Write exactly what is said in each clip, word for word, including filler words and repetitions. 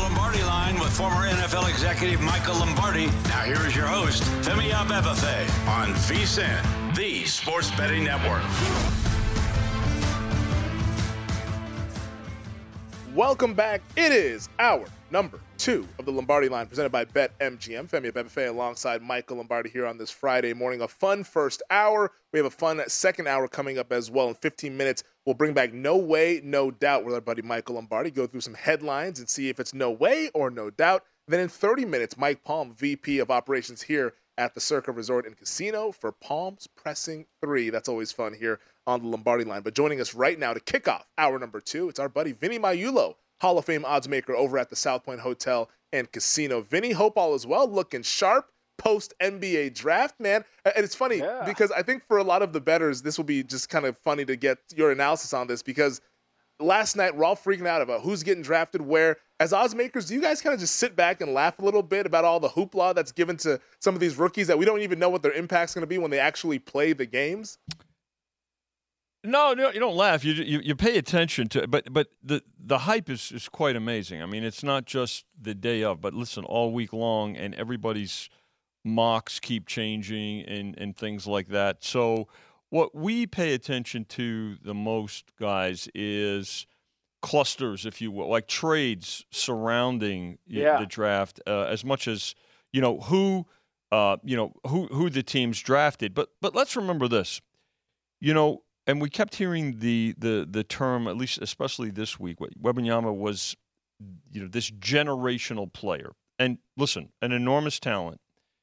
Lombardi Line with former N F L executive Michael Lombardi. Now here is your host, Femi Abebefe, on V S I N, the Sports Betting Network. Welcome back. It is hour number two of the Lombardi Line, presented by BetMGM. Femi Abebefe alongside Michael Lombardi here on this Friday morning. A fun first hour. We have a fun second hour coming up as well. In fifteen minutes, we'll bring back No Way, No Doubt with our buddy Michael Lombardi, go through some headlines and see if it's no way or no doubt. Then in thirty minutes, Mike Palm, V P of Operations here at the Circa Resort and Casino for Palms Pressing three. That's always fun here on the Lombardi Line. But joining us right now to kick off hour number two, it's our buddy Vinny Magliulo, Hall of Fame odds maker over at the South Point Hotel and Casino. Vinny, hope all is well, looking sharp post-N B A draft, man. And it's funny yeah. because I think for a lot of the bettors, this will be just kind of funny to get your analysis on this, because last night we're all freaking out about who's getting drafted where. As odds makers, do you guys kind of just sit back and laugh a little bit about all the hoopla that's given to some of these rookies that we don't even know what their impact's going to be when they actually play the games? No, no, you don't laugh. You you, you pay attention to, but but the the hype is, is quite amazing. I mean, it's not just the day of, but listen, all week long, and everybody's mocks keep changing and and things like that. So what we pay attention to the most, guys, is clusters, if you will, like trades surrounding yeah. the draft, uh, as much as, you know, who, uh, you know, who who the teams drafted. But but let's remember this, you know, and we kept hearing the the the term, at least especially this week, Wembanyama was, you know, this generational player. And listen, an enormous talent,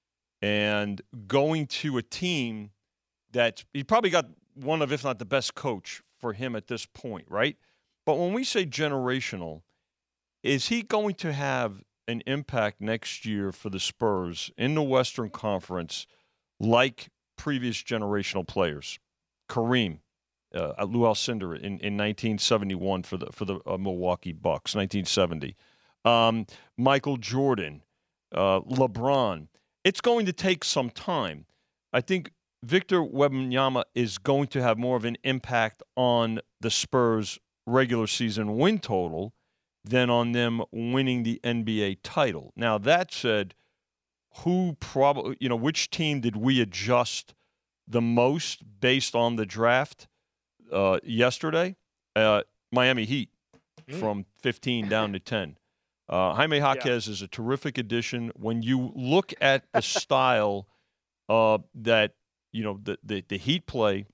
and going to a team that he probably got one of, if not the best coach for him at this point, right? But when we say generational, is he going to have an impact next year for the Spurs in the Western Conference like previous generational players? Kareem, uh, Lou Alcindor in, in nineteen seventy-one for the for the uh, Milwaukee Bucks, nineteen seventy. Um, Michael Jordan, uh, LeBron. It's going to take some time. I think Victor Wembanyama is going to have more of an impact on the Spurs' regular season win total than on them winning the N B A title. Now, that said, who probably, you know, which team did we adjust the most based on the draft uh, yesterday? Uh, Miami Heat, mm. from fifteen down to ten. Uh, Jaime Jaquez yeah. is a terrific addition. When you look at the style uh, that, you know, the, the, the Heat play,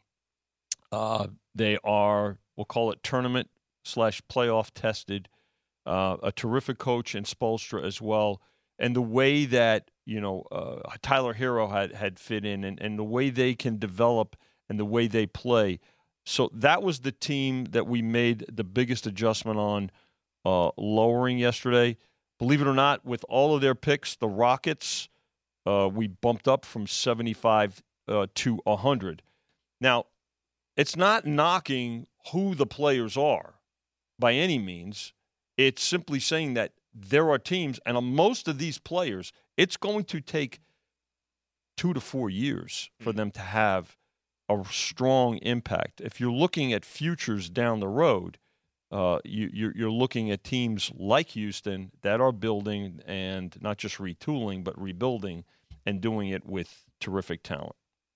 uh, they are, we'll call it tournament slash playoff tested, uh, a terrific coach in Spoelstra as well. And the way that, you know, uh, Tyler Hero had, had fit in, and, and the way they can develop and the way they play. So that was the team that we made the biggest adjustment on, uh, lowering yesterday. Believe it or not, with all of their picks, the Rockets, uh, we bumped up from seventy-five uh, to one hundred. Now, it's not knocking who the players are by any means. It's simply saying that there are teams, and on most of these players, it's going to take two to four years for them to have a strong impact. If you're looking at futures down the road, uh, you, you're, you're looking at teams like Houston that are building and not just retooling, but rebuilding and doing it with terrific talent.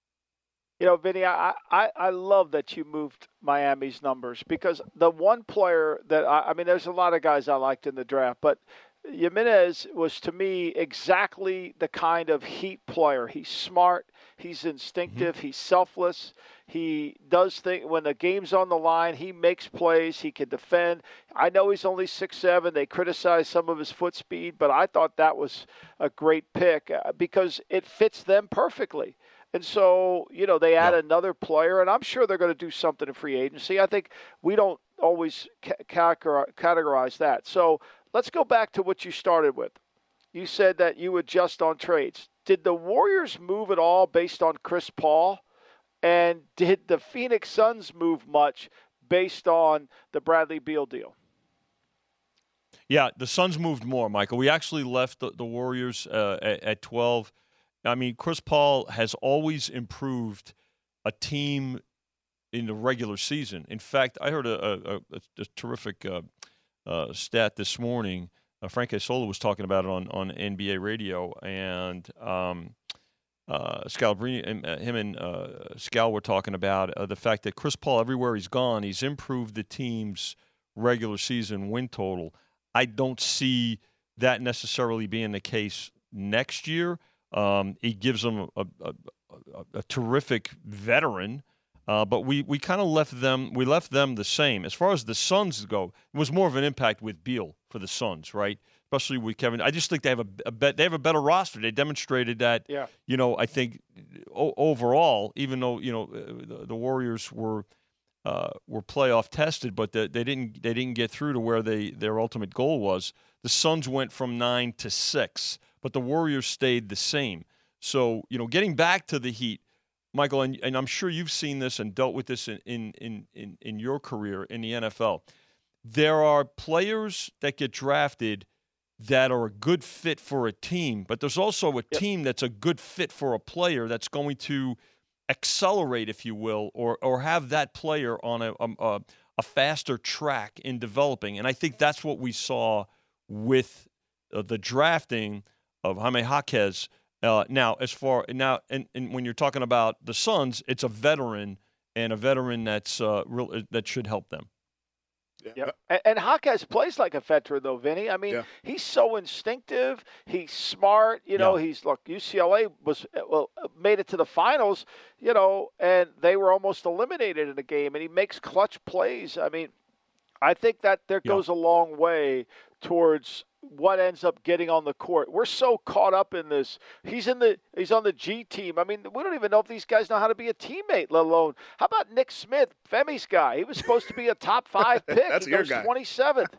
You know, Vinny, I, I, I love that you moved Miami's numbers, because the one player that I, I mean, there's a lot of guys I liked in the draft, but Jimenez was, to me, exactly the kind of Heat player. He's smart. He's instinctive. Mm-hmm. He's selfless. He does things when the game's on the line. He makes plays. He can defend. I know he's only six seven. They criticize some of his foot speed, but I thought that was a great pick because it fits them perfectly. And so, you know, they add yeah. another player, and I'm sure they're going to do something in free agency. I think we don't always ca- categorize that. So let's go back to what you started with. You said that you adjust on trades. Did the Warriors move at all based on Chris Paul? And did the Phoenix Suns move much based on the Bradley Beal deal? Yeah, the Suns moved more, Michael. We actually left the, the Warriors uh, at, at twelve. I mean, Chris Paul has always improved a team in the regular season. In fact, I heard a, a, a, a terrific uh, uh, stat this morning. uh, Frank Isola was talking about it on, on N B A radio, and um, uh, Scalabrini, and, uh, him and uh, Scal were talking about uh, the fact that Chris Paul, everywhere he's gone, he's improved the team's regular season win total. I don't see that necessarily being the case next year. Um, he gives them a, a, a, a terrific veteran. Uh, but we, we kind of left them we left them the same. As far as the Suns go, it was more of an impact with Beal for the Suns, right? Especially with Kevin. I just think they have a, a bet, they have a better roster. They demonstrated that. Yeah. You know, I think o- overall, even though you know the, the Warriors were uh, were playoff tested, but the, they didn't they didn't get through to where they their ultimate goal was. The Suns went from nine to six, but the Warriors stayed the same. So you know, getting back to the Heat. Michael, and, and I'm sure you've seen this and dealt with this in, in, in, in your career in the N F L. There are players that get drafted that are a good fit for a team, but there's also a yep. team that's a good fit for a player that's going to accelerate, if you will, or or have that player on a, a, a faster track in developing. And I think that's what we saw with uh, the drafting of Jaime Jaquez. Uh, now, as far now, and, and when you're talking about the Suns, it's a veteran and a veteran that's uh, real that should help them. Yeah, yeah. And, and Jaquez plays like a veteran, though, Vinny. I mean, yeah. he's so instinctive. He's smart. You know, yeah. he's look. U C L A was well made it to the finals. You know, and they were almost eliminated in the game, and he makes clutch plays. I mean, I think that there yeah. goes a long way towards what ends up getting on the court. We're so caught up in this. He's in the he's on the G team. I mean, we don't even know if these guys know how to be a teammate, let alone. How about Nick Smith, Femi's guy? He was supposed to be a top five pick. That's he your goes guy. twenty-seventh.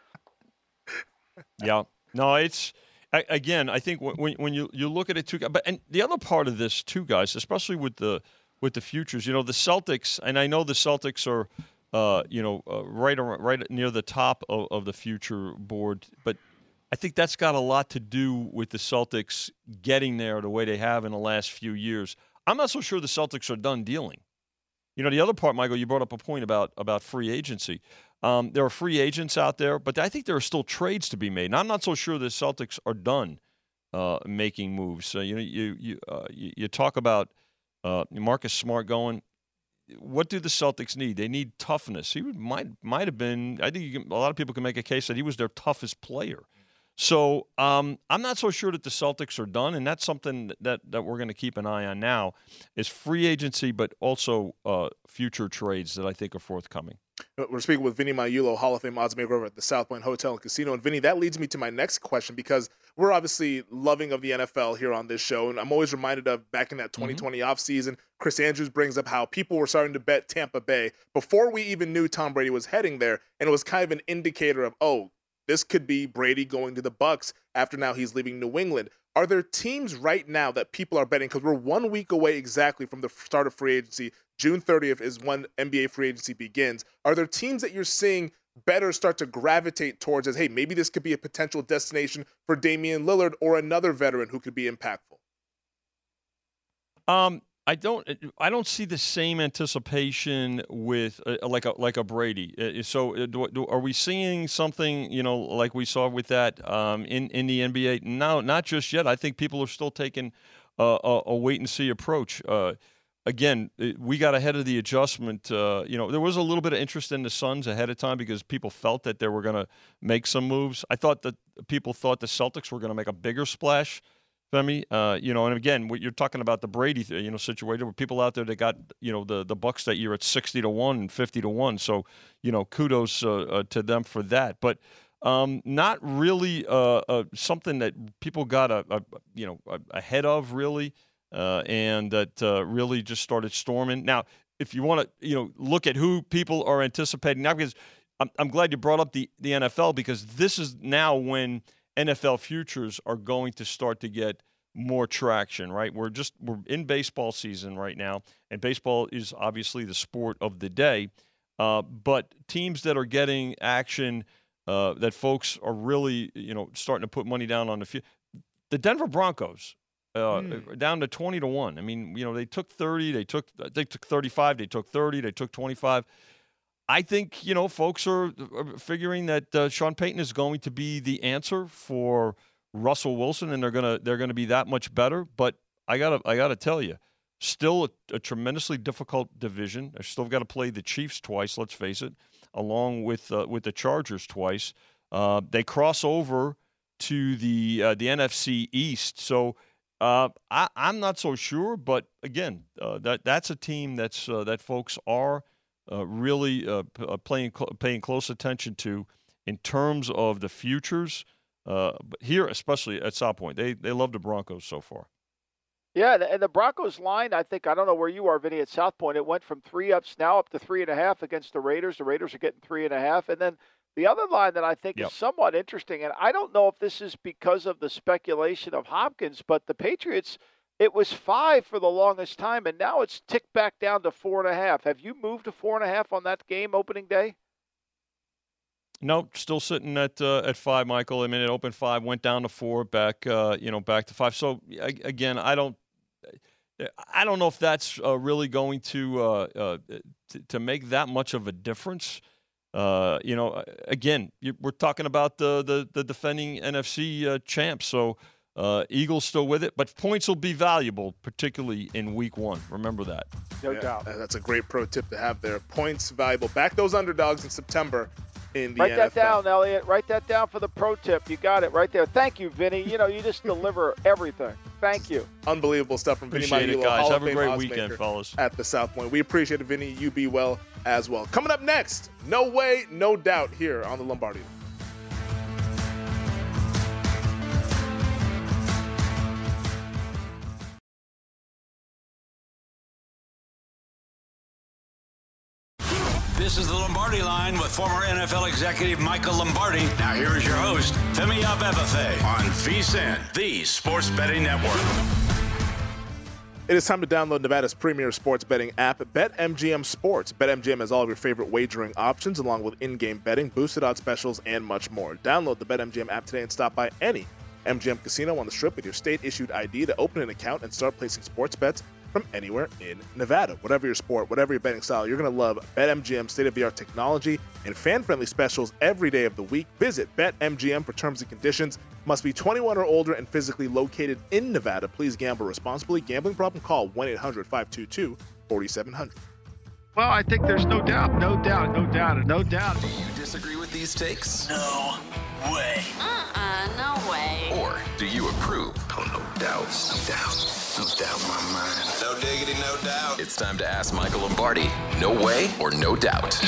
Yeah. No, it's again, I think when when you, you look at it too, but and the other part of this too, guys, especially with the with the futures, you know, the Celtics, and I know the Celtics are uh, you know, uh, right around, right near the top of, of the future board, but I think that's got a lot to do with the Celtics getting there the way they have in the last few years. I'm not so sure the Celtics are done dealing. You know, the other part, Michael, you brought up a point about, about free agency. Um, there are free agents out there, but I think there are still trades to be made. And I'm not so sure the Celtics are done uh, making moves. So, you know, you you uh, you, you talk about uh, Marcus Smart going. What do the Celtics need? They need toughness. He would, might might have been. I think you can, a lot of people can make a case that he was their toughest player. So um, I'm not so sure that the Celtics are done, and that's something that, that we're going to keep an eye on now is free agency, but also uh, future trades that I think are forthcoming. We're speaking with Vinny Magliulo, Hall of Fame odds maker over at the South Point Hotel and Casino. And Vinny, that leads me to my next question because we're obviously loving of the N F L here on this show. And I'm always reminded of back in that twenty twenty mm-hmm. offseason, Chris Andrews brings up how people were starting to bet Tampa Bay before we even knew Tom Brady was heading there. And it was kind of an indicator of, oh, this could be Brady going to the Bucs after now he's leaving New England. Are there teams right now that people are betting? Because we're one week away exactly from the start of free agency. June thirtieth is when N B A free agency begins. Are there teams that you're seeing bettors start to gravitate towards as, hey, maybe this could be a potential destination for Damian Lillard or another veteran who could be impactful? Um. I don't. I don't see the same anticipation with uh, like a like a Brady. Uh, so, uh, do, do, are we seeing something you know like we saw with that um, in in the N B A? No, not just yet. I think people are still taking uh, a, a wait and see approach. Uh, again, we got ahead of the adjustment. Uh, you know, there was a little bit of interest in the Suns ahead of time because people felt that they were going to make some moves. I thought that people thought the Celtics were going to make a bigger splash. Femi, uh, you know, and again, what you're talking about the Brady, you know, situation where people out there that got, you know, the the Bucks that year at sixty to one and fifty to one. So, you know, kudos uh, uh, to them for that. But um, not really uh, uh, something that people got a, a you know a, ahead of really, uh, and that uh, really just started storming. Now, if you want to, you know, look at who people are anticipating now, because I'm, I'm glad you brought up the the N F L because this is now when N F L futures are going to start to get more traction, right? We're just we're in baseball season right now, and baseball is obviously the sport of the day. Uh, but teams that are getting action, uh, that folks are really, you know, starting to put money down on the field. The Denver Broncos uh, mm. down to twenty to one. I mean, you know, they took thirty, they took they took thirty-five, they took thirty, they took twenty-five. I think, you know, folks are, are figuring that uh, Sean Payton is going to be the answer for Russell Wilson, and they're gonna they're gonna be that much better. But I gotta I gotta tell you, still a, a tremendously difficult division. They've still got to play the Chiefs twice. Let's face it, along with uh, with the Chargers twice. Uh, they cross over to the uh, the N F C East. So uh, I, I'm not so sure. But again, uh, that that's a team that's uh, that folks are uh, really uh, p- uh, playing cl- paying close attention to in terms of the futures. Uh, but here, especially at South Point, they they love the Broncos so far. Yeah, and the Broncos line, I think, I don't know where you are, Vinny, at South Point. It went from three ups now up to three and a half against the Raiders. The Raiders are getting three and a half. And then the other line that I think Yep. is somewhat interesting, and I don't know if this is because of the speculation of Hopkins, but the Patriots, it was five for the longest time, and now it's ticked back down to four and a half. Have you moved to four and a half on that game opening day? No, still sitting at uh, at five, Michael. I mean, it opened five, went down to four, back uh, you know back to five. So a- again, I don't. I don't know if that's uh, really going to, uh, uh, to to make that much of a difference. Uh, you know, again, you, we're talking about the the, the defending N F C uh, champs, so uh, Eagles still with it, but points will be valuable, particularly in Week One. Remember that. No Yeah, doubt. That's a great pro tip to have there. Points valuable. Back those underdogs in September in the Write N that F L. down, Elliot. Write that down for the pro tip. You got it right there. Thank you, Vinny. You know, you just deliver everything. Thank you. Unbelievable stuff from Vinny Appreciate it, Magliulo, guys. Hall Have of a Fame great odds weekend, maker fellas. at the South Point. We appreciate it, Vinny. You be well as well. Coming up next, no way, no doubt here on the Lombardi Line. This is the Lombardi Line with former N F L executive Michael Lombardi. Now here is your host, Femi Abebefe, on VSiN, the Sports Betting Network. It is time to download Nevada's premier sports betting app, BetMGM Sports. BetMGM has all of your favorite wagering options, along with in-game betting, boosted odds specials, and much more. Download the BetMGM app today and stop by any M G M casino on the Strip with your state-issued I D to open an account and start placing sports bets from anywhere in Nevada. Whatever your sport, whatever your betting style, you're going to love BetMGM's state-of-the-art technology and fan-friendly specials every day of the week. Visit BetMGM for terms and conditions. Must be twenty-one or older and physically located in Nevada. Please gamble responsibly. Gambling problem? Call one eight hundred five two two four seven zero zero. Well, I think there's no doubt, no doubt, no doubt, no doubt. Do you disagree with these takes? No way. Uh-uh, no way. Or do you approve? Oh, no doubt, no doubt, no doubt in my mind. No diggity, no doubt. It's time to ask Michael Lombardi, no way or no doubt.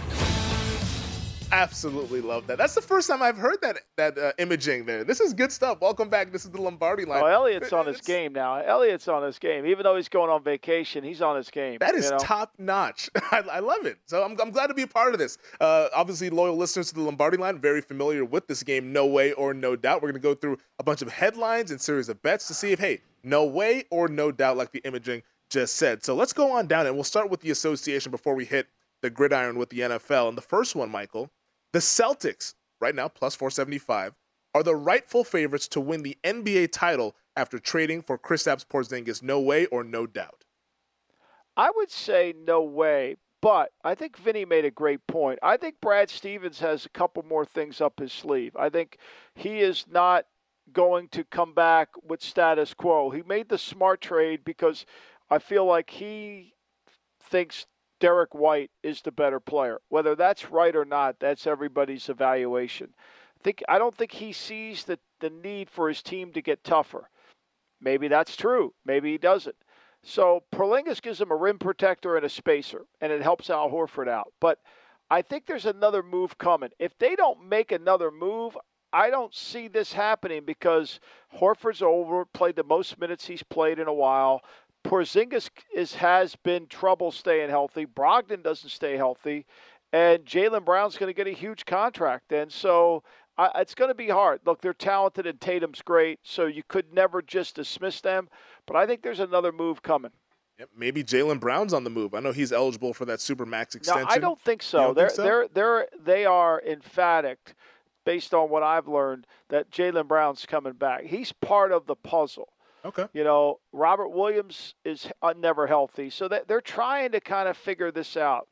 Absolutely love that. That's the first time I've heard that that uh, imaging there. This is good stuff. Welcome back. This is the Lombardi Line. Oh, Elliot's on his It's- game now. Elliot's on his game. Even though he's going on vacation, he's on his game. That is you know? top notch. I, I love it. So I'm, I'm glad to be a part of this. Uh, obviously, loyal listeners to the Lombardi Line, very familiar with this game, no way or no doubt. We're going to go through a bunch of headlines and series of bets to see if, hey, no way or no doubt, like the imaging just said. So let's go on down, and we'll start with the association before we hit the gridiron with the N F L. And the first one, Michael, the Celtics, right now, plus four seventy-five, are the rightful favorites to win the N B A title after trading for Kristaps Porzingis. No way or no doubt. I would say no way, but I think Vinny made a great point. I think Brad Stevens has a couple more things up his sleeve. I think he is not going to come back with status quo. He made the smart trade because I feel like he thinks Derek White is the better player. Whether that's right or not, that's everybody's evaluation. I think I don't think he sees the, the need for his team to get tougher. Maybe that's true. Maybe he doesn't. So Porzingis gives him a rim protector and a spacer, and it helps Al Horford out. But I think there's another move coming. If they don't make another move, I don't see this happening because Horford's over, played the most minutes he's played in a while. Porzingis is, has been trouble staying healthy. Brogdon doesn't stay healthy. And Jaylen Brown's going to get a huge contract. And so I, it's going to be hard. Look, they're talented and Tatum's great, so you could never just dismiss them. But I think there's another move coming. Yep, maybe Jaylen Brown's on the move. I know he's eligible for that Supermax extension. No, I don't think so. You don't they're, think so? They're, they're, they are emphatic, based on what I've learned, that Jaylen Brown's coming back. He's part of the puzzle. Okay. You know, Robert Williams is uh, never healthy, so that they're trying to kind of figure this out.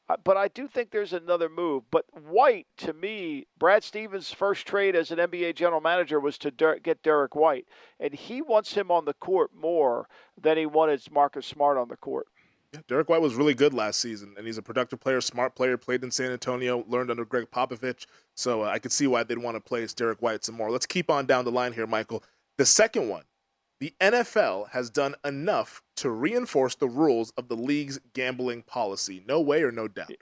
Uh, But I do think there's another move. But White, to me, Brad Stevens' first trade as an N B A general manager was to der- get Derek White. And he wants him on the court more than he wanted Marcus Smart on the court. Yeah, Derek White was really good last season, and he's a productive player, smart player, played in San Antonio, learned under Greg Popovich. So uh, I could see why they'd want to place Derek White some more. Let's keep on down the line here, Michael. The second one, the N F L has done enough to reinforce the rules of the league's gambling policy. No way or no doubt.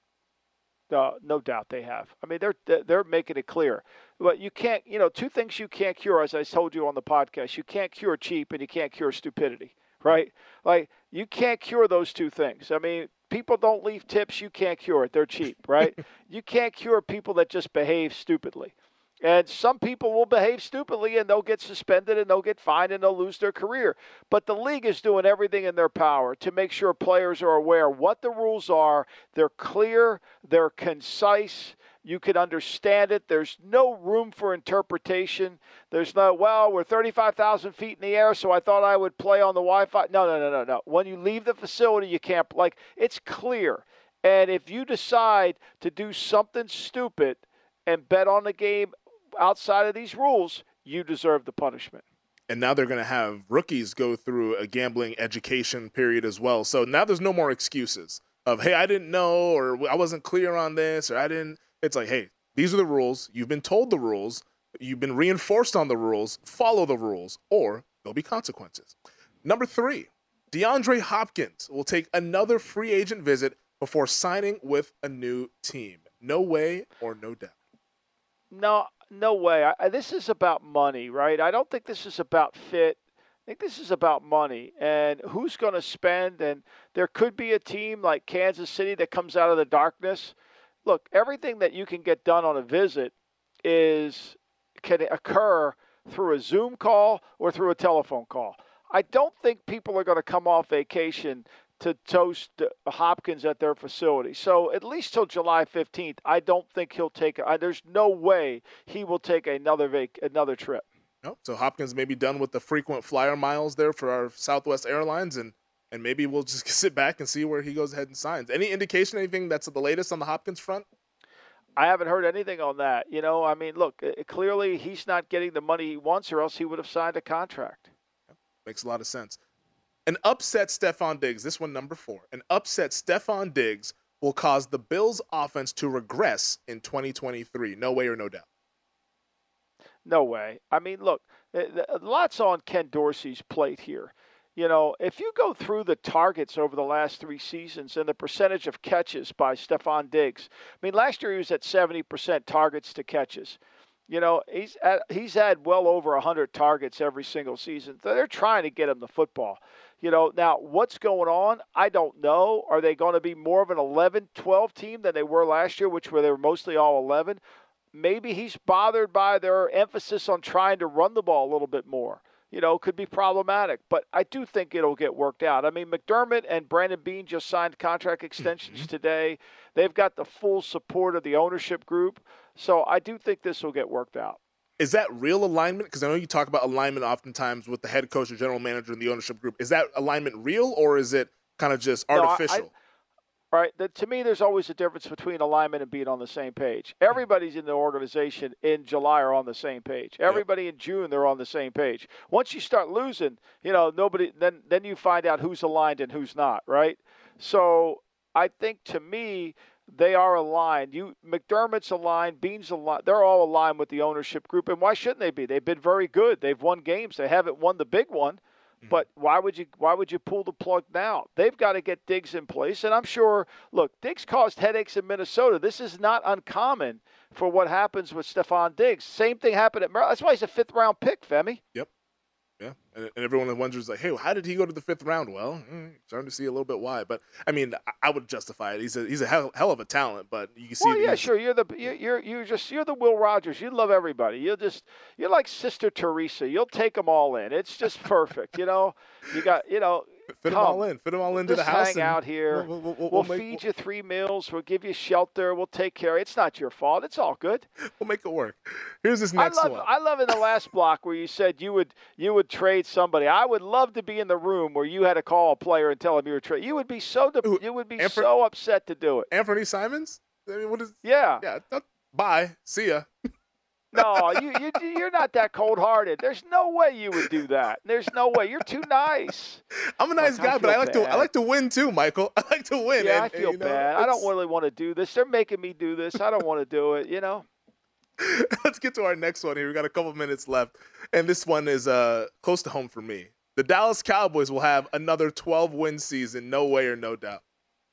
Uh, no doubt they have. I mean, they're they're making it clear. But you can't, you know, two things you can't cure, as I told you on the podcast. You can't cure cheap and you can't cure stupidity, right? Like, you can't cure those two things. I mean, people don't leave tips. You can't cure it. They're cheap, right? You can't cure people that just behave stupidly. And some people will behave stupidly and they'll get suspended and they'll get fined and they'll lose their career. But the league is doing everything in their power to make sure players are aware what the rules are. They're clear, they're concise, you can understand it. There's no room for interpretation. There's no, well, we're thirty-five thousand feet in the air, so I thought I would play on the Wi-Fi. No, no, no, no, no. When you leave the facility, you can't, like, it's clear. And if you decide to do something stupid and bet on the game outside of these rules, you deserve the punishment. And now they're going to have rookies go through a gambling education period as well. So now there's no more excuses of, hey, I didn't know, or I wasn't clear on this, or I didn't. It's like, hey, these are the rules. You've been told the rules. You've been reinforced on the rules. Follow the rules, or there'll be consequences. Number three, DeAndre Hopkins will take another free agent visit before signing with a new team. No way or no doubt. No, no way. I, this is about money, right? I don't think this is about fit. I think this is about money and who's going to spend. And there could be a team like Kansas City that comes out of the darkness. Look, everything that you can get done on a visit is can occur through a Zoom call or through a telephone call. I don't think people are going to come off vacation to toast Hopkins at their facility. So at least till July fifteenth, I don't think he'll take – there's no way he will take another vac- another trip. No, so Hopkins may be done with the frequent flyer miles there for our Southwest Airlines, and, and maybe we'll just sit back and see where he goes ahead and signs. Any indication, anything that's the latest on the Hopkins front? I haven't heard anything on that. You know, I mean, look, clearly he's not getting the money he wants or else he would have signed a contract. Yeah, makes a lot of sense. An upset Stephon Diggs, this one number four, an upset Stephon Diggs will cause the Bills' offense to regress in twenty twenty-three. No way or no doubt. No way. I mean, look, lots on Ken Dorsey's plate here. You know, if you go through the targets over the last three seasons and the percentage of catches by Stephon Diggs, I mean, last year he was at seventy percent targets to catches. You know, he's at, he's had well over one hundred targets every single season. They're trying to get him the football. You know, now what's going on? I don't know. Are they going to be more of an eleven twelve team than they were last year, which were they were mostly all eleven? Maybe he's bothered by their emphasis on trying to run the ball a little bit more. You know, could be problematic. But I do think it'll get worked out. I mean, McDermott and Brandon Beane just signed contract extensions mm-hmm. today. They've got the full support of the ownership group. So I do think this will get worked out. Is that real alignment? Because I know you talk about alignment oftentimes with the head coach or general manager and the ownership group. Is that alignment real, or is it kind of just artificial? No, I, I, right. The, to me, there's always a difference between alignment and being on the same page. Everybody's in the organization in July are on the same page. Everybody yep. in June, they're on the same page. Once you start losing, you know, nobody. Then then you find out who's aligned and who's not. Right. So I think to me, they are aligned. You McDermott's aligned, Beane's aligned. They're all aligned with the ownership group, and why shouldn't they be? They've been very good. They've won games. They haven't won the big one, mm-hmm. but why would you? Why would you pull the plug now? They've got to get Diggs in place, and I'm sure. Look, Diggs caused headaches in Minnesota. This is not uncommon for what happens with Stephon Diggs. Same thing happened at Maryland. That's why he's a fifth round pick, Femi. Yep. Yeah, and, and everyone wonders, like, hey, well, how did he go to the fifth round? Well, mm, starting to see a little bit why. But, I mean, I, I would justify it. He's a he's a hell, hell of a talent, but you can see. Well, yeah, sure. You're the you're, you're you're just you're the Will Rogers. You love everybody. You're just you're like Sister Teresa. You'll take them all in. It's just perfect. You know, you got you know Fit them Come. all in. Fit them all into Just the house. hang and out here. We'll, we'll, we'll, We'll, we'll feed make, you three meals. We'll give you shelter. We'll take care. It's not your fault. It's all good. We'll make it work. Here's this I next love, one. I love in the last block where you said you would you would trade somebody. I would love to be in the room where you had to call a player and tell him you were trading. You would be so de- Ooh, you would be Anthony- so upset to do it. Anthony Simons? I mean, what is? Yeah. Yeah. th- Bye. See ya. No, you, you you're not that cold-hearted. There's no way you would do that. There's no way. You're too nice. I'm a nice Look, I guy, but I feel like to I bad. like to win too, Michael. I like to win. Yeah, and, I feel and, you know, bad. I don't it's- really want to do this. They're making me do this. I don't want to do it. You know. Let's get to our next one here. We got a couple minutes left, and this one is uh close to home for me. The Dallas Cowboys will have another twelve-win season, no way or no doubt.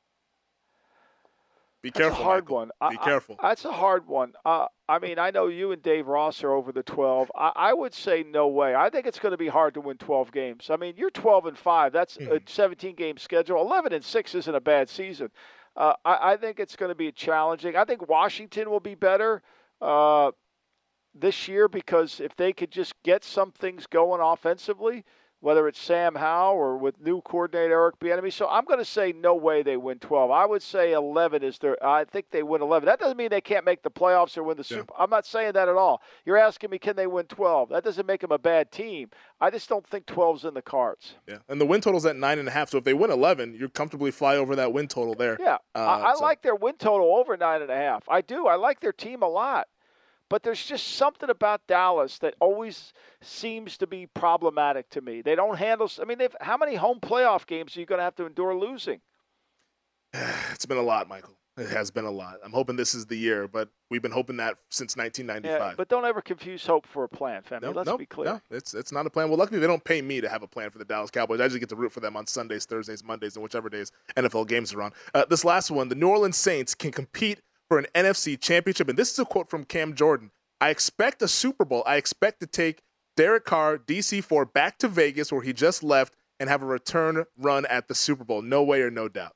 Be That's careful, a hard Michael. one. Be I- careful. I, that's a hard one. Uh, I mean, I know you and Dave Ross are over the twelve. I, I would say no way. I think it's going to be hard to win twelve games. I mean, you're twelve and five. That's Mhm. a seventeen-game schedule. eleven and six isn't a bad season. Uh, I, I think it's going to be challenging. I think Washington will be better uh, this year because if they could just get some things going offensively, whether it's Sam Howell or with new coordinator Eric Bieniemy. So I'm going to say no way they win twelve. I would say eleven is their – I think they win eleven. That doesn't mean they can't make the playoffs or win the Yeah. Super – I'm not saying that at all. You're asking me can they win twelve. That doesn't make them a bad team. I just don't think twelve's in the cards. Yeah, and the win total's at nine and a half. So if they win eleven, you're comfortably fly over that win total there. Yeah, Uh, I, I so- like their win total over nine and a half. I do. I like their team a lot. But there's just something about Dallas that always seems to be problematic to me. They don't handle. I mean, they've how many home playoff games are you going to have to endure losing? It's been a lot, Michael. It has been a lot. I'm hoping this is the year, but we've been hoping that since nineteen ninety-five. Yeah, but don't ever confuse hope for a plan, family. No, Let's no, be clear. No, it's it's not a plan. Well, luckily they don't pay me to have a plan for the Dallas Cowboys. I just get to root for them on Sundays, Thursdays, Mondays, and whichever days N F L games are on. Uh, this last one, the New Orleans Saints can compete for an N F C championship, and this is a quote from Cam Jordan. I expect a Super Bowl. I expect to take Derek Carr, D C four, back to Vegas where he just left and have a return run at the Super Bowl. No way or no doubt.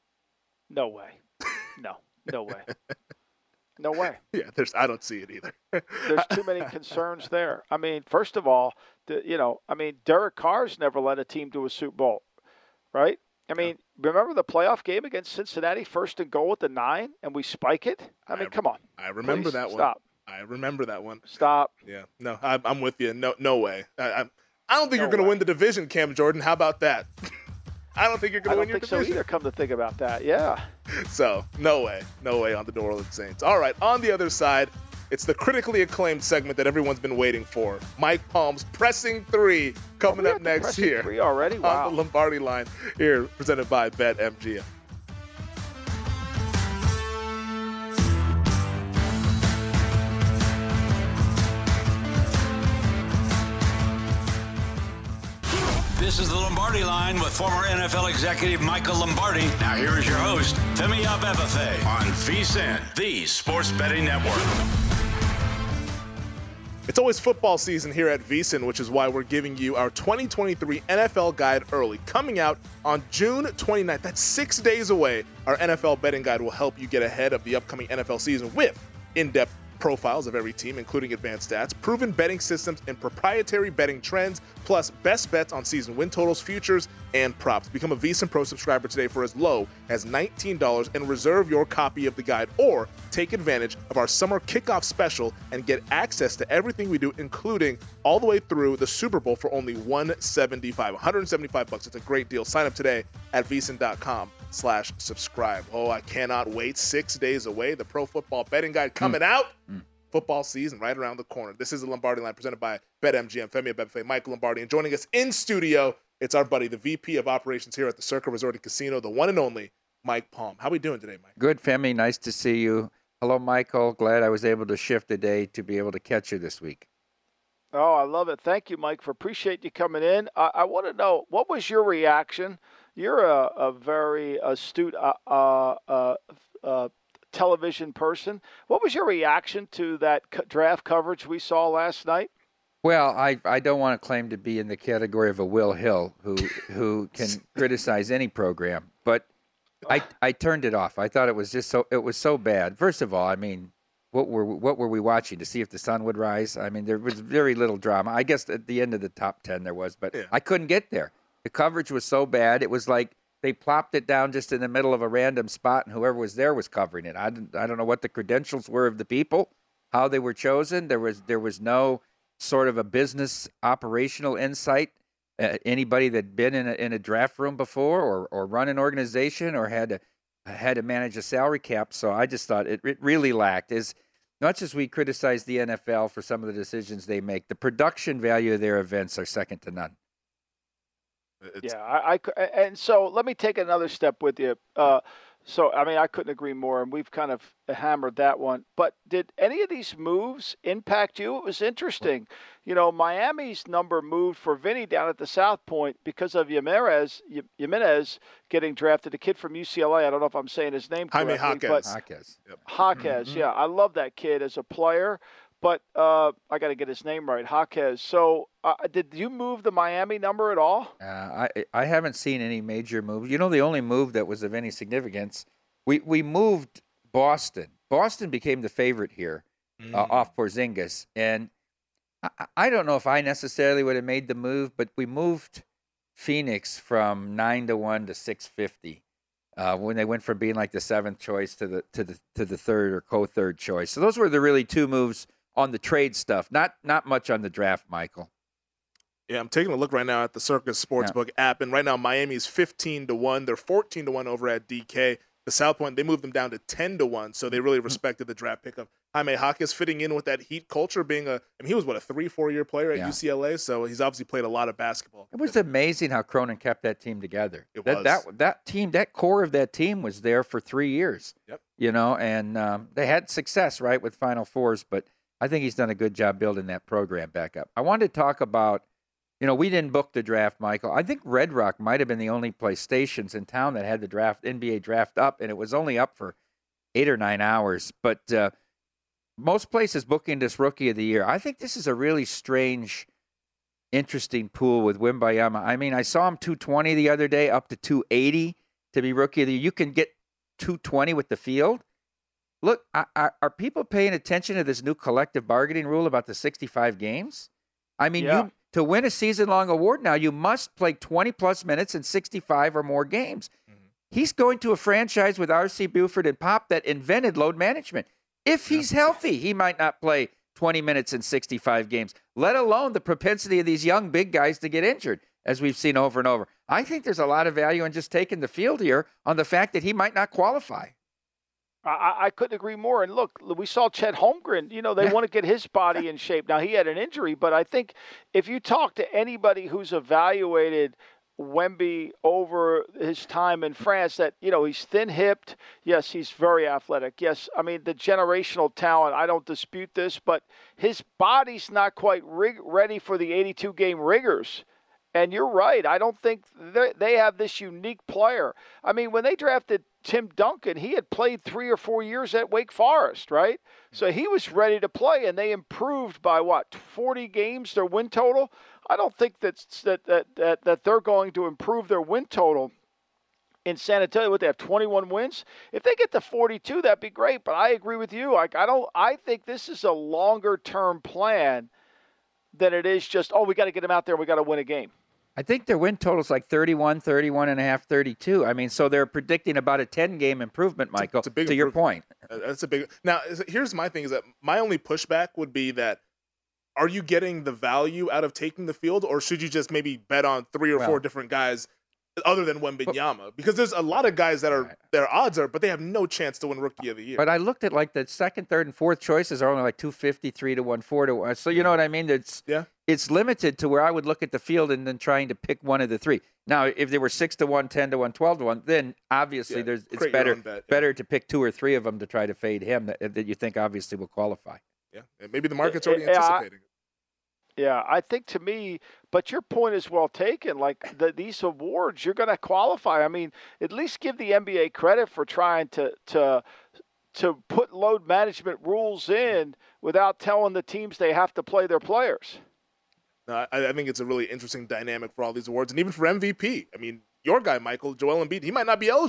No way. No, no way. No way. Yeah, there's. I don't see it either. There's too many concerns there. I mean, first of all, the, you know, I mean, Derek Carr's never led a team to a Super Bowl, right? I mean, remember the playoff game against Cincinnati, first and goal at the nine, and we spike it? I mean, I- come on. I remember Please, that one. stop. I remember that one. Stop. Yeah, no, I, I'm with you. No, no way. I, I, I don't think No you're going to way. win the division, Cam Jordan. How about that? I don't think you're I going to don't win your think so division. either, come to think about that. Yeah. So, no way. No way on the New Orleans Saints. All right, on the other side, it's the critically acclaimed segment that everyone's been waiting for. Mike Palm's Pressing Three coming Are we up at the next pressing here three already? Wow. on the Lombardi Line here, presented by BetMGM. This is the Lombardi Line with former N F L executive Michael Lombardi. Now here is your host, Femi Abebefe, on VSiN, the Sports Betting Network. It's always football season here at VSiN, which is why we're giving you our twenty twenty-three N F L Guide early. Coming out on June twenty-ninth, that's six days away, our N F L Betting Guide will help you get ahead of the upcoming N F L season with in-depth profiles of every team, including advanced stats, proven betting systems, and proprietary betting trends, plus best bets on season win totals, futures, and props. Become a VSiN Pro subscriber today for as low as nineteen dollars and reserve your copy of the guide, or take advantage of our summer kickoff special and get access to everything we do, including all the way through the Super Bowl for only one hundred seventy-five dollars. one hundred seventy-five bucks. It's a great deal. Sign up today at VSiN.com slash subscribe. Oh, I cannot wait. Six days away. The Pro Football Betting Guide coming out. Mm. Football season right around the corner. This is the Lombardi Line presented by BetMGM. Femi Abebefe, Michael Lombardi, and joining us in studio, it's our buddy, the V P of Operations here at the Circa Resort and Casino, the one and only Mike Palm. How are we doing today, Mike? Good, Femi. Nice to see you. Hello, Michael. Glad I was able to shift the day to be able to catch you this week. Oh, I love it. Thank you, Mike, for appreciate you coming in. I, I want to know, what was your reaction? You're a, a very astute uh, uh, uh, uh, television person. What was your reaction to that c- draft coverage we saw last night? Well, I, I don't want to claim to be in the category of a Will Hill who who can criticize any program, but I I turned it off. I thought it was just so it was so bad. First of all, I mean, what were what were we watching to see if the sun would rise? I mean, there was very little drama. I guess at the end of the top ten there was, but Yeah. I couldn't get there. The coverage was so bad. It was like they plopped it down just in the middle of a random spot, and whoever was there was covering it. I, didn't, I don't know what the credentials were of the people, how they were chosen. There was there was no sort of a business operational insight. Uh, anybody that'd been in a, in a draft room before, or or run an organization, or had to had to manage a salary cap. So I just thought it, it really lacked. As much as we criticize the N F L for some of the decisions they make, the production value of their events are second to none. It's... Yeah, I, I, and so let me take another step with you. Uh, so, I mean, I couldn't agree more, and we've kind of hammered that one. But did any of these moves impact you? It was interesting. You know, Miami's number moved for Vinny down at the South Point because of Jimenez, Jimenez getting drafted, a kid from U C L A. I don't know if I'm saying his name correctly. Jaime but Jaquez. Yep. Jaquez, mm-hmm. yeah. I love that kid as a player. But uh, I got to get his name right, Jaquez. So uh, did you move the Miami number at all? Uh, I I haven't seen any major moves. You know, the only move that was of any significance, we, we moved Boston. Boston became the favorite here mm. uh, off Porzingis. And I, I don't know if I necessarily would have made the move, but we moved Phoenix from nine to one to six fifty. Uh, when they went from being like the seventh choice to the to the to the third or co-third choice. So those were the really two moves on the trade stuff, not not much on the draft, Michael. Yeah, I'm taking a look right now at the Circus Sportsbook yeah. app, and right now Miami's fifteen to one. They're fourteen to one over at D K. The South Point, they moved them down to ten to one, so they really respected the draft pick of Jaime Jaquez, fitting in with that Heat culture, being a, I mean, he was, what, a three, four-year player at yeah. U C L A, so he's obviously played a lot of basketball. It was amazing how Cronin kept that team together. It that, was. That, that team, that core of that team was there for three years. Yep. You know, and um, they had success, right, with Final Fours, but I think he's done a good job building that program back up. I wanted to talk about, you know, we didn't book the draft, Michael. I think Red Rock might have been the only place, stations in town that had the draft, N B A draft up, and it was only up for eight or nine hours. But uh, most places booking this Rookie of the Year. I think this is a really strange, interesting pool with Wembanyama. I mean, I saw him two twenty the other day, up to two eighty to be Rookie of the Year. You can get two twenty with the field. Look, are, are people paying attention to this new collective bargaining rule about the sixty-five games? I mean, yeah. you to win a season-long award now, you must play twenty-plus minutes in sixty-five or more games. Mm-hmm. He's going to a franchise with R C Buford and Pop that invented load management. If he's yeah. healthy, he might not play twenty minutes in sixty-five games, let alone the propensity of these young big guys to get injured, as we've seen over and over. I think there's a lot of value in just taking the field here on the fact that he might not qualify. I, I couldn't agree more. And look, we saw Chet Holmgren. You know, they Yeah. want to get his body in shape. Now, he had an injury, but I think if you talk to anybody who's evaluated Wemby over his time in France, that, you know, he's thin-hipped. Yes, he's very athletic. Yes, I mean, the generational talent, I don't dispute this, but his body's not quite rig- ready for the eighty-two game rigors. And you're right. I don't think they have this unique player. I mean, when they drafted Tim Duncan, he had played three or four years at Wake Forest, right? So he was ready to play, and they improved by, what, forty games, their win total? I don't think that's, that, that, that, that they're going to improve their win total in San Antonio. What, they have twenty-one wins? If they get to forty-two, that'd be great. But I agree with you. Like, I don't. I think this is a longer-term plan than it is just, oh, we got to get him out there, we got to win a game. I think their win total is like thirty-one, thirty-one and a half, thirty-two. I mean, so they're predicting about a ten-game improvement, Michael, it's a, it's a big to your point. That's a big – now, here's my thing is that my only pushback would be that are you getting the value out of taking the field, or should you just maybe bet on three or well, four different guys other than Wembanyama? Because there's a lot of guys that are right. – their odds are – but they have no chance to win Rookie of the Year. But I looked at like the second, third, and fourth choices are only like two fifty-three to one forty to one. So you know what I mean? It's yeah. It's limited to where I would look at the field and then trying to pick one of the three. Now, if they were six to one, ten to one, twelve to one, then obviously yeah, there's it's create better your own bet, yeah. better to pick two or three of them to try to fade him that, that you think obviously will qualify. Yeah, and maybe the market's already Yeah, I- anticipating it. Yeah, I think to me, but your point is well taken. Like the, these awards, you're going to qualify. I mean, at least give the N B A credit for trying to to to put load management rules in without telling the teams they have to play their players. No, I, I think it's a really interesting dynamic for all these awards, and even for M V P. I mean, your guy, Michael, Joel Embiid, he might not be eligible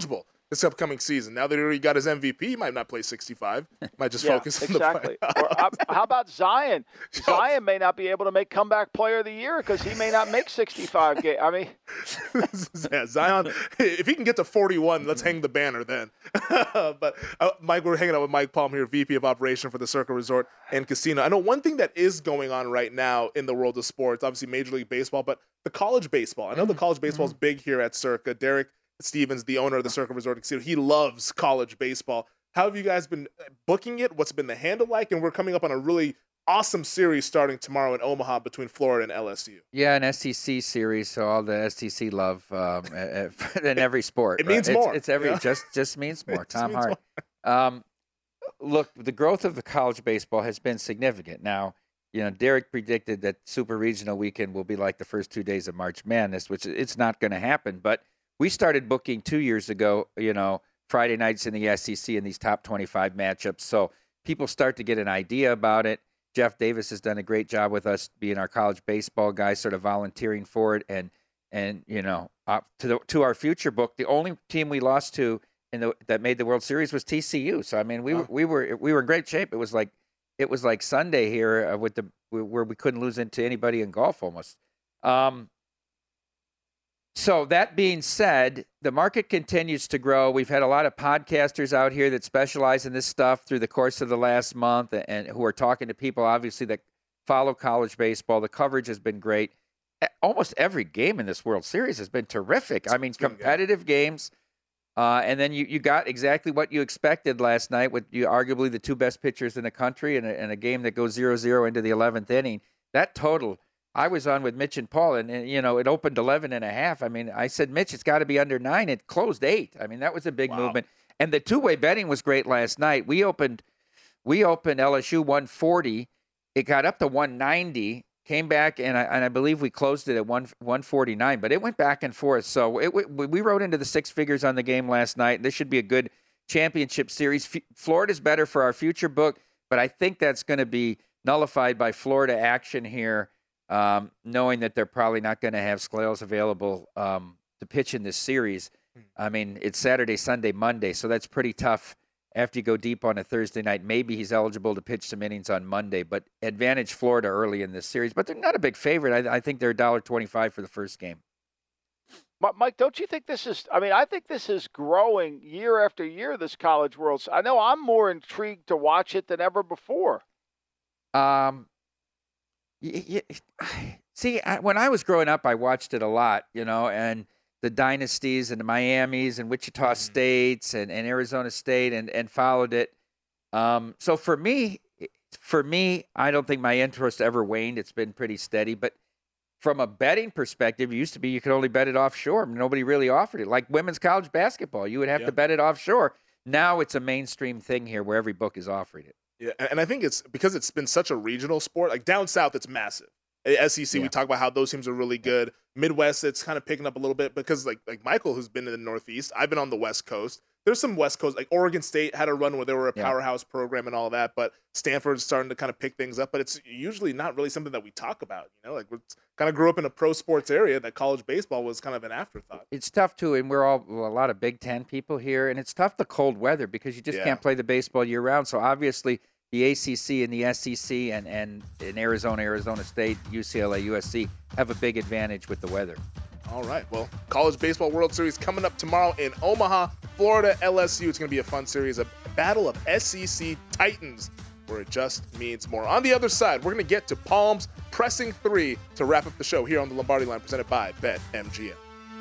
this upcoming season. Now that he already got his M V P, he might not play sixty-five. Might just yeah, focus on exactly. the Or, uh, how about Zion? Zion may not be able to make comeback player of the year because he may not make sixty-five games. I mean, yeah, Zion, if he can get to forty-one, let's hang the banner then. But uh, Mike, we're hanging out with Mike Palm here, V P of Operation for the Circa Resort and Casino. I know one thing that is going on right now in the world of sports, obviously Major League Baseball, but the college baseball. I know the college baseball is big here at Circa. Derek Stevens, the owner of the Circa Resort and Casino, he loves college baseball. How have you guys been booking it? What's been the handle like? And we're coming up on a really awesome series starting tomorrow in Omaha between Florida and L S U. Yeah, an S E C series, so all the S E C love um, in every sport. It right? means it's, more. It's every yeah. just just means more. It Tom means Hart. Um, look, the growth of the college baseball has been significant. Now, you know, Derek predicted that Super Regional Weekend will be like the first two days of March Madness, which it's not going to happen. But we started booking two years ago, you know, Friday nights in the S E C in these top twenty-five matchups. So people start to get an idea about it. Jeff Davis has done a great job with us being our college baseball guy, sort of volunteering for it. And, and you know, uh, to, the, to our future book, the only team we lost to in the, that made the World Series was T C U. So, I mean, we, oh. we, were, we were in great shape. It was like, it was like Sunday here uh, with the where we couldn't lose into anybody in golf almost. Um, so that being said, the market continues to grow. We've had a lot of podcasters out here that specialize in this stuff through the course of the last month and, and who are talking to people, obviously, that follow college baseball. The coverage has been great. Almost every game in this World Series has been terrific. I mean, competitive games. Uh, and then you, you got exactly what you expected last night with you arguably the two best pitchers in the country and a, and a game that goes zero zero into the eleventh inning. That total, I was on with Mitch and Paul, and, and you know, it opened eleven and a half. I mean, I said, Mitch, it's got to be under nine. It closed eight. I mean, that was a big wow. movement. And the two-way betting was great last night. We opened, we opened L S U one forty. It got up to one ninety. Came back, and I, and I believe we closed it at one forty-nine, but it went back and forth. So it, we, we rode into the six figures on the game last night. This should be a good championship series. F- Florida's better for our future book, but I think that's going to be nullified by Florida action here, um, knowing that they're probably not going to have Scales available um, to pitch in this series. I mean, it's Saturday, Sunday, Monday, so that's pretty tough. After you go deep on a Thursday night, maybe he's eligible to pitch some innings on Monday, but advantage Florida early in this series. But they're not a big favorite. I, I think they're one dollar twenty-five for the first game. Mike, don't you think this is, I mean, I think this is growing year after year, this College World. I know I'm more intrigued to watch it than ever before. Um, y- y- see, I, when I was growing up, I watched it a lot, you know, and the dynasties and the Miamis and Wichita States and, and Arizona State and, and followed it. Um, so for me, for me, I don't think my interest ever waned. It's been pretty steady. But from a betting perspective, it used to be you could only bet it offshore. Nobody really offered it. Like women's college basketball, you would have yep. to bet it offshore. Now it's a mainstream thing here where every book is offering it. Yeah, and I think it's because it's been such a regional sport. Like down south, it's massive. S E C, yeah. we talk about how those teams are really good. Midwest, it's kind of picking up a little bit because, like, like Michael, who's been in the Northeast, I've been on the West Coast. There's some West Coast, like Oregon State had a run where they were a yeah. powerhouse program and all that, but Stanford's starting to kind of pick things up. But it's usually not really something that we talk about. You know, like we kind of grew up in a pro sports area that college baseball was kind of an afterthought. It's tough too, and we're all well, a lot of Big Ten people here, and it's tough the cold weather because you just yeah. can't play the baseball year round. So obviously, the A C C and the S E C and, and in Arizona, Arizona State, U C L A, U S C have a big advantage with the weather. All right. Well, College Baseball World Series coming up tomorrow in Omaha, Florida, L S U. It's going to be a fun series, a battle of S E C Titans where it just means more. On the other side, we're going to get to Palms Pressing Three to wrap up the show here on the Lombardi Line presented by BetMGM.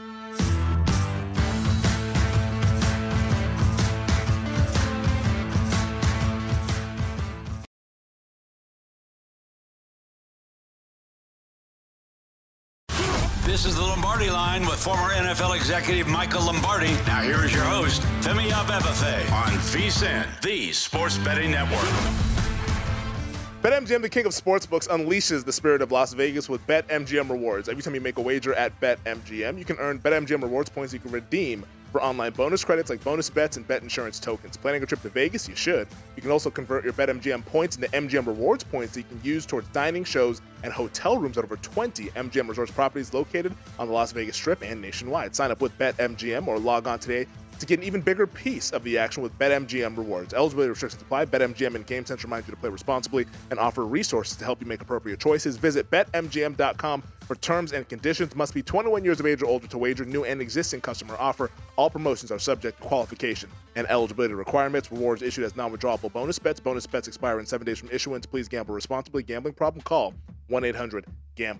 This is the Lombardi Line with former N F L executive Michael Lombardi. Now here is your host, Femi Abebefe, on VSiN, the Sports Betting Network. BetMGM, the king of sportsbooks, unleashes the spirit of Las Vegas with BetMGM Rewards. Every time you make a wager at BetMGM, you can earn BetMGM Rewards points you can redeem for online bonus credits like bonus bets and bet insurance tokens. Planning a trip to Vegas? You should. You can also convert your BetMGM points into M G M Rewards points that you can use towards dining, shows, and hotel rooms at over twenty M G M Resorts properties located on the Las Vegas Strip and nationwide. Sign up with BetMGM or log on today to get an even bigger piece of the action with BetMGM rewards. Eligibility restrictions apply. BetMGM and GameSense remind you to play responsibly and offer resources to help you make appropriate choices. Visit Bet M G M dot com for terms and conditions. Must be twenty-one years of age or older to wager. New and existing customer offer. All promotions are subject to qualification and eligibility requirements. Rewards issued as non-withdrawable bonus bets. Bonus bets expire in seven days from issuance. Please gamble responsibly. Gambling problem? Call one eight hundred gambler.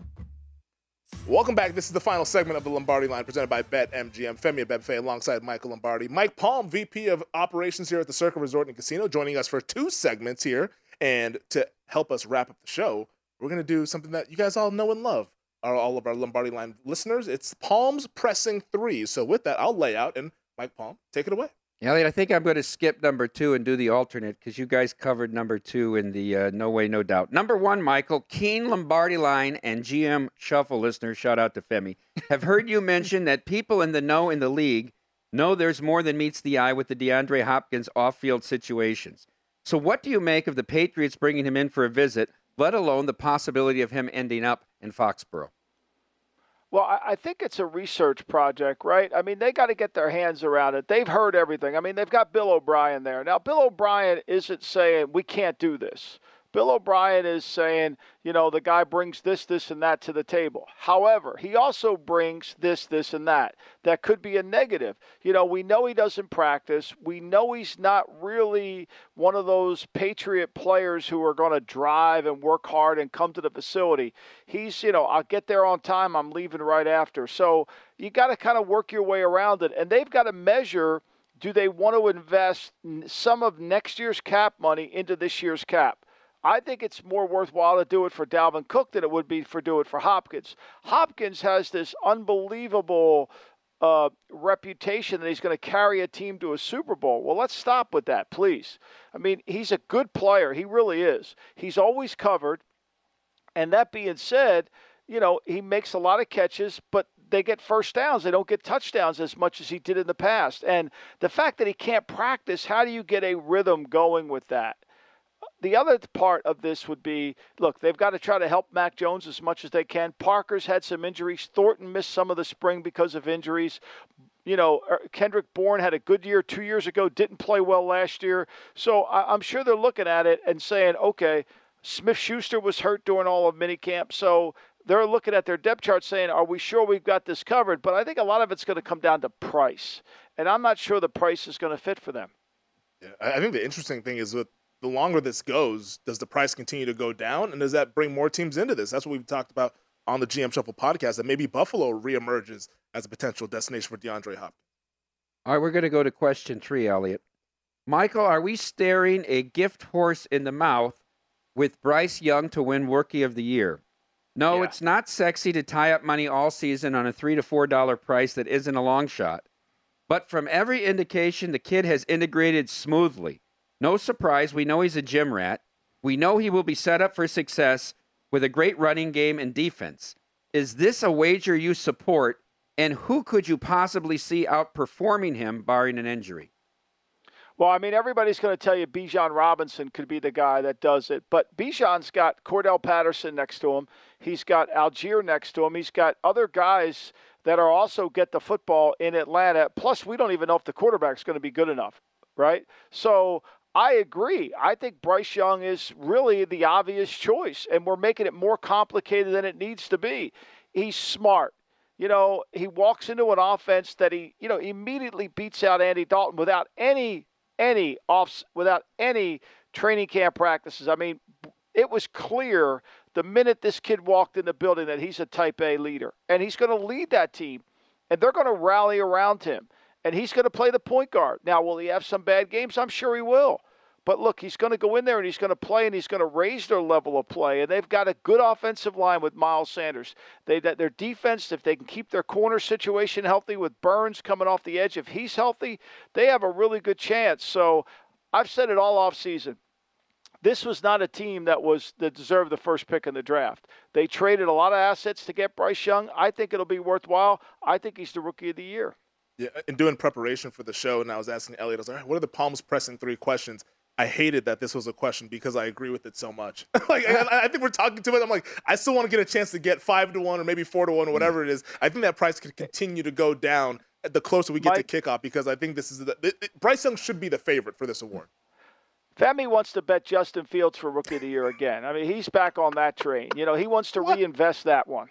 Welcome back. This is the final segment of the Lombardi Line presented by BetMGM. Femi Abebefe alongside Michael Lombardi. Mike Palm, V P of Operations here at the Circa Resort and Casino, joining us for two segments here. And to help us wrap up the show, we're going to do something that you guys all know and love, are all of our Lombardi Line listeners. It's Palm's Pressing Threes. So with that, I'll lay out, and Mike Palm, take it away. Elliot, I think I'm going to skip number two and do the alternate because you guys covered number two in the uh, No Way, No Doubt. Number one, Michael, keen Lombardi Line and G M Shuffle listeners, shout out to Femi, have heard you mention that people in the know in the league know there's more than meets the eye with the DeAndre Hopkins off-field situations. So what do you make of the Patriots bringing him in for a visit, let alone the possibility of him ending up in Foxborough? Well, I think it's a research project, right? I mean, they got to get their hands around it. They've heard everything. I mean, they've got Bill O'Brien there. Now, Bill O'Brien isn't saying we can't do this. Bill O'Brien is saying, you know, the guy brings this, this, and that to the table. However, he also brings this, this, and that. That could be a negative. You know, we know he doesn't practice. We know he's not really one of those Patriot players who are going to drive and work hard and come to the facility. He's, you know, I'll get there on time. I'm leaving right after. So you got to kind of work your way around it. And they've got to measure, do they want to invest some of next year's cap money into this year's cap? I think it's more worthwhile to do it for Dalvin Cook than it would be for do it for Hopkins. Hopkins has this unbelievable uh, reputation that he's going to carry a team to a Super Bowl. Well, let's stop with that, please. I mean, he's a good player. He really is. He's always covered. And that being said, you know, he makes a lot of catches, but they get first downs. They don't get touchdowns as much as he did in the past. And the fact that he can't practice, how do you get a rhythm going with that? The other part of this would be, look, they've got to try to help Mac Jones as much as they can. Parker's had some injuries. Thornton missed some of the spring because of injuries. You know, Kendrick Bourne had a good year two years ago, didn't play well last year. So I'm sure they're looking at it and saying, okay, Smith-Schuster was hurt during all of minicamp. So they're looking at their depth chart saying, are we sure we've got this covered? But I think a lot of it's going to come down to price. And I'm not sure the price is going to fit for them. Yeah, I think the interesting thing is with the longer this goes, does the price continue to go down? And does that bring more teams into this? That's what we've talked about on the G M Shuffle podcast, that maybe Buffalo reemerges as a potential destination for DeAndre Hopkins. All right, we're going to go to question three, Elliot. Michael, are we staring a gift horse in the mouth with Bryce Young to win Rookie of the Year? No, yeah. It's not sexy to tie up money all season on a three to four dollar price that isn't a long shot. But from every indication, the kid has integrated smoothly. No surprise, we know he's a gym rat. We know he will be set up for success with a great running game and defense. Is this a wager you support, and who could you possibly see outperforming him, barring an injury? Well, I mean, everybody's going to tell you Bijan Robinson could be the guy that does it. But Bijan's got Cordell Patterson next to him. He's got Algier next to him. He's got other guys that are also get the football in Atlanta. Plus, we don't even know if the quarterback's going to be good enough, right? So I agree. I think Bryce Young is really the obvious choice, and we're making it more complicated than it needs to be. He's smart. You know, he walks into an offense that he, you know, immediately beats out Andy Dalton without any, any offs, without any training camp practices. I mean, it was clear the minute this kid walked in the building that he's a type A leader, and he's going to lead that team, and they're going to rally around him. And he's going to play the point guard. Now, will he have some bad games? I'm sure he will. But look, he's going to go in there and he's going to play and he's going to raise their level of play. And they've got a good offensive line with Miles Sanders. They that their defense, if they can keep their corner situation healthy with Burns coming off the edge, if he's healthy, they have a really good chance. So I've said it all off season. This was not a team that was that deserved the first pick in the draft. They traded a lot of assets to get Bryce Young. I think it'll be worthwhile. I think he's the Rookie of the Year. Yeah, in doing preparation for the show, and I was asking Elliot, I was like, what are the Palms pressing three questions? I hated that this was a question because I agree with it so much. like, I, I think we're talking too much. I'm like, I still want to get a chance to get five to one or maybe four to one or whatever it is. I think that price could continue to go down the closer we get Mike, to kickoff, because I think this is the it, it, Bryce Young should be the favorite for this award. Femi wants to bet Justin Fields for Rookie of the Year again. I mean, he's back on that train. You know, he wants to what? reinvest that one.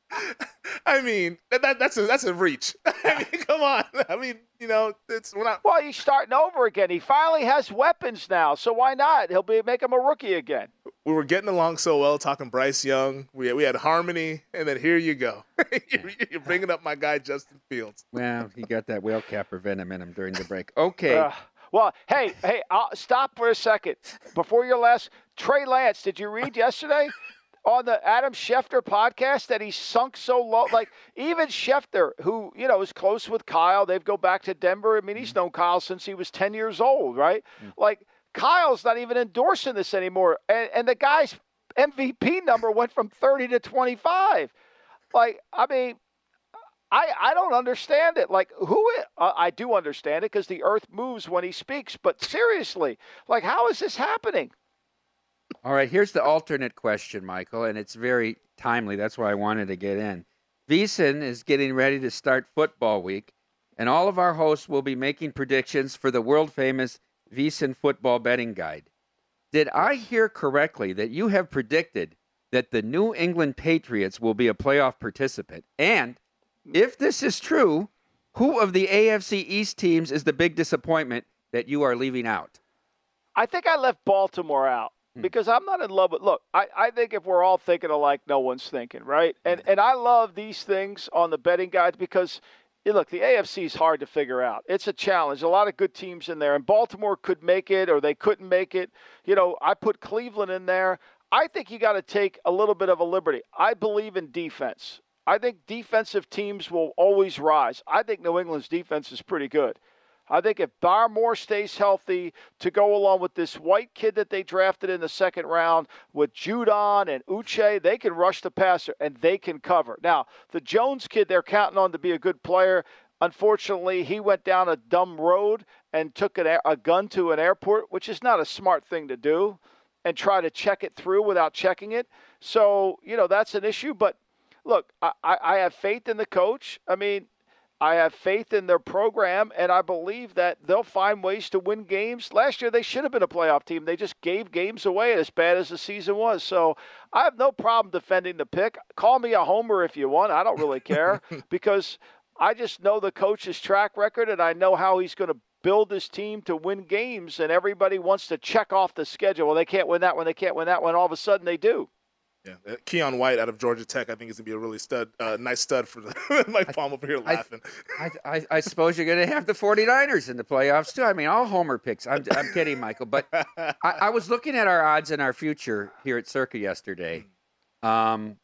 I mean, that, that, that's a that's a reach. I mean, come on. I mean, you know, it's we're not. Well, he's starting over again. He finally has weapons now, so why not? He'll be make him a rookie again. We were getting along so well talking Bryce Young. We we had harmony, and then here you go. you're, you're bringing up my guy Justin Fields. Well, he got that whale capper venom in him during the break. Okay. Uh, well, hey, hey, I'll stop for a second before your last. Trey Lance, did you read yesterday? On the Adam Schefter podcast that he sunk so low. Like, even Schefter, who, you know, is close with Kyle, they've go back to Denver. I mean, he's known Kyle since he was ten years old, right? Mm. Like, Kyle's not even endorsing this anymore. And, and the guy's M V P number went from thirty to twenty-five. Like, I mean, I, I don't understand it. Like, who uh, I do understand it because the earth moves when he speaks. But seriously, like, how is this happening? All right, here's the alternate question, Michael, and it's very timely. That's why I wanted to get in. VSiN is getting ready to start football week, and all of our hosts will be making predictions for the world-famous VSiN football betting guide. Did I hear correctly that you have predicted that the New England Patriots will be a playoff participant? And if this is true, who of the A F C East teams is the big disappointment that you are leaving out? I think I left Baltimore out. Because I'm not in love with – look, I, I think if we're all thinking alike, no one's thinking, right? And and I love these things on the betting guides because, look, the A F C is hard to figure out. It's a challenge. A lot of good teams in there. And Baltimore could make it or they couldn't make it. You know, I put Cleveland in there. I think you got to take a little bit of a liberty. I believe in defense. I think defensive teams will always rise. I think New England's defense is pretty good. I think if Barmore stays healthy to go along with this white kid that they drafted in the second round with Judon and Uche, they can rush the passer and they can cover. Now, the Jones kid they're counting on to be a good player. Unfortunately, he went down a dumb road and took an, a gun to an airport, which is not a smart thing to do, and try to check it through without checking it. So, you know, that's an issue. But, look, I, I have faith in the coach. I mean, I have faith in their program, and I believe that they'll find ways to win games. Last year, they should have been a playoff team. They just gave games away as bad as the season was. So I have no problem defending the pick. Call me a homer if you want. I don't really care because I just know the coach's track record, and I know how he's going to build this team to win games, and everybody wants to check off the schedule. Well, they can't win that one. They can't win that one. All of a sudden, they do. Yeah, Keon White out of Georgia Tech, I think is gonna be a really stud, uh, nice stud for the Mike Palm over here laughing. I, I, I suppose you're gonna have the 49ers in the playoffs too. I mean, all homer picks. I'm, I'm kidding, Michael, but I, I was looking at our odds and our future here at Circa yesterday, um,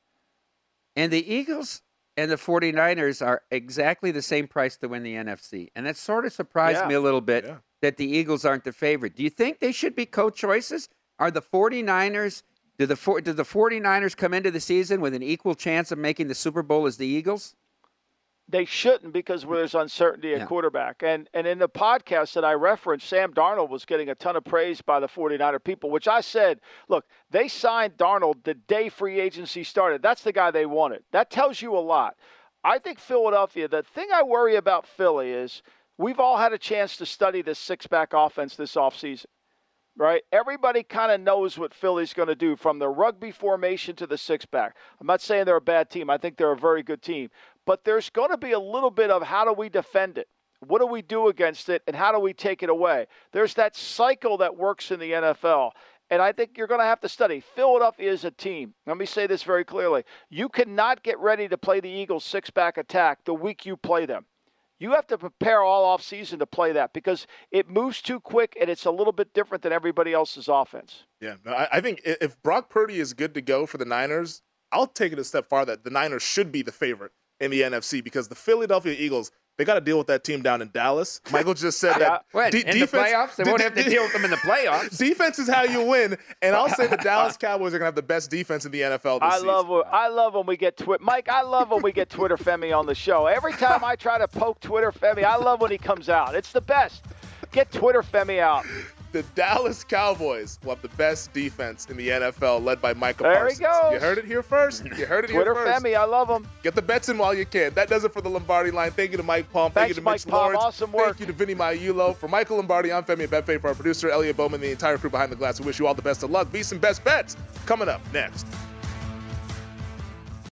and the Eagles and the 49ers are exactly the same price to win the N F C, and that sort of surprised yeah. me a little bit yeah. that the Eagles aren't the favorite. Do you think they should be co-choices? Are the 49ers? Do the, do the 49ers come into the season with an equal chance of making the Super Bowl as the Eagles? They shouldn't because there's uncertainty at yeah. quarterback. And and in the podcast that I referenced, Sam Darnold was getting a ton of praise by the 49er people, which I said, look, they signed Darnold the day free agency started. That's the guy they wanted. That tells you a lot. I think Philadelphia, the thing I worry about Philly is we've all had a chance to study this six-back offense this offseason. Right? Everybody kind of knows what Philly's going to do from the rugby formation to the six-back. I'm not saying they're a bad team. I think they're a very good team. But there's going to be a little bit of how do we defend it? What do we do against it? And how do we take it away? There's that cycle that works in the N F L. And I think you're going to have to study. Philadelphia is a team. Let me say this very clearly. You cannot get ready to play the Eagles' six-back attack the week you play them. You have to prepare all offseason to play that because it moves too quick and it's a little bit different than everybody else's offense. Yeah, no, I, I think if Brock Purdy is good to go for the Niners, I'll take it a step farther. The Niners should be the favorite in the N F C because the Philadelphia Eagles, they got to deal with that team down in Dallas. Michael just said that. What, de- in defense, the playoffs? They won't have to deal with them in the playoffs. Defense is how you win, and I'll say the Dallas Cowboys are going to have the best defense in the N F L this I season. love when, I love when we get Twitter. Mike, I love when we get Twitter Femi on the show. Every time I try to poke Twitter Femi, I love when he comes out. It's the best. Get Twitter Femi out. the Dallas Cowboys will have the best defense in the N F L, led by Micah there Parsons. He goes. You heard it here first. You heard it Twitter here first. Femi, I love him. Get the bets in while you can. That does it for the Lombardi line. Thank you to Mike Palm. Thank Thanks, you to Mike Mitch Palm. Lawrence. Awesome work. Thank you to Vinny Maiulo. For Michael Lombardi, I'm Femi Abebefe. For our producer, Elliot Bowman, the entire crew behind the glass, we wish you all the best of luck. Be some best bets coming up next.